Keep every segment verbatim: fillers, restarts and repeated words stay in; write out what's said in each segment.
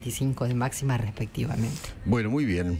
veinticinco de máxima respectivamente. Bueno, muy bien.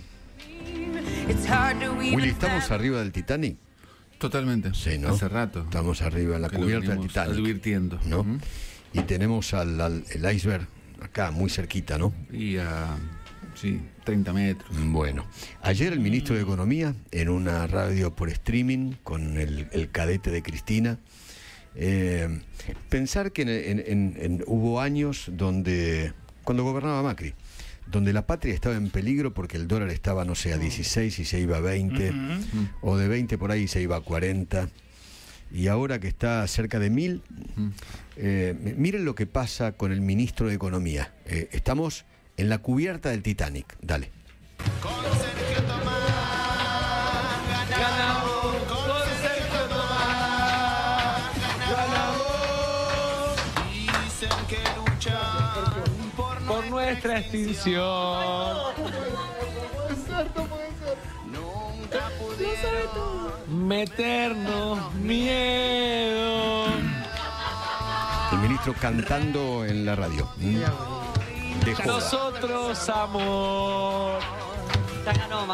Willy, ¿estamos arriba del Titanic? Totalmente. Sí, ¿no? Hace rato. Estamos arriba en la que lo cubierta del venimos Titanic. advirtiendo. ¿No? Uh-huh. Y tenemos al, al el iceberg acá, muy cerquita, ¿no? Y a, sí, treinta metros. Bueno, ayer el ministro de Economía, en una radio por streaming, con el, el cadete de Cristina, eh, pensar que en, en, en, en, hubo años donde, cuando gobernaba Macri, donde la patria estaba en peligro porque el dólar estaba, no sé, a dieciséis y se iba a veinte, uh-huh. o de veinte por ahí se iba a cuarenta, y ahora que está cerca de mil, uh-huh. eh, miren lo que pasa con el ministro de Economía. Eh, estamos en la cubierta del Titanic. Dale. Con Sergio Tomás, ganamos, con Sergio Tomás, ganamos. Dicen que luchan por, por nuestra extinción. Puede ser, no puede ser. Nunca pudieron meternos miedo. El ministro cantando en la radio. ¿Mm? De joda. Nosotros, amor. Tenemos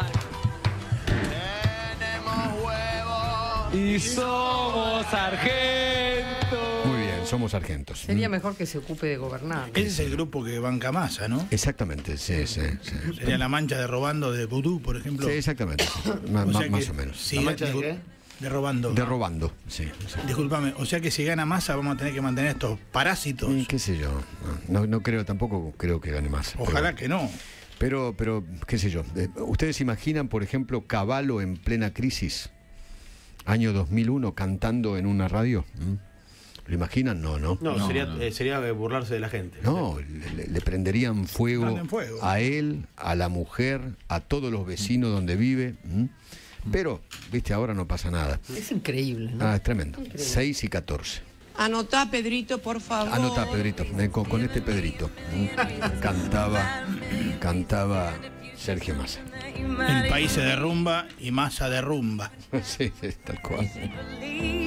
huevos y somos sargentos. Muy bien, somos sargentos. Sería mejor que se ocupe de gobernar. Ese es el grupo que banca Massa, ¿no? Exactamente, sí, sí, sí. Sería la mancha de robando de Vudú, por ejemplo. Sí, exactamente. Sí. Ma, o ma, sea más o menos. Si ¿La mancha de qué? De robando. De robando, sí, sí. Discúlpame, o sea que si gana Massa vamos a tener que mantener estos parásitos. Y qué sé yo, no, no creo, tampoco creo que gane más. Ojalá pero, que no. Pero, pero, qué sé yo, ¿ustedes imaginan, por ejemplo, Cavallo en plena crisis, año dos mil uno, cantando en una radio? ¿Mm? ¿Lo imaginan? No, no. No, No, sería, no. Eh, sería burlarse de la gente. No, le, le prenderían fuego, Prenden fuego. a él, a la mujer, a todos los vecinos donde vive. ¿Mm? Pero, viste, ahora no pasa nada. Es increíble, ¿no? Ah, es tremendo. Increíble. seis y catorce. Anotá, Pedrito, por favor. Anota, Pedrito, eh, con, con este Pedrito. ¿Mm? Cantaba, cantaba Sergio Massa. El país se derrumba y Massa derrumba. Sí, sí, tal cual.